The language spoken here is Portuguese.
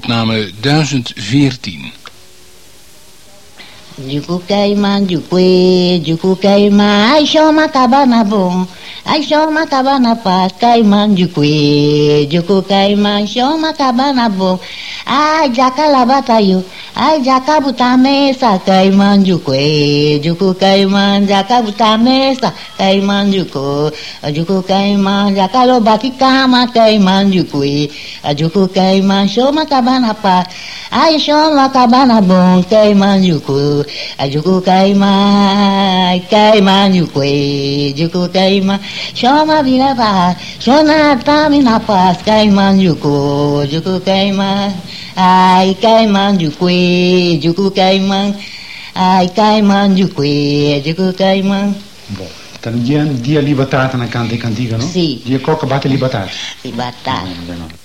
opname 1014. Juku kaiman juku kaiman ai shoma kabana bom ai shoma kabana pas kaiman juku kaiman shoma kabana bom ai jakalabata yo ai jakabuta mesa kaiman juku kaiman jakabuta mesa kaiman juku kaiman jakalobaki kama kaiman juku kaiman shoma kabana pas ai shoma kabana bom kaiman juku kaiman juku kaiman shoma vira pa shona tamina pas kaiman juku kaiman ai kaiman juku kaiman ai kaiman juku kaiman. Bom, então dia libertata na cantiga, não? Sim. Dia coca bate libertata. Libertata.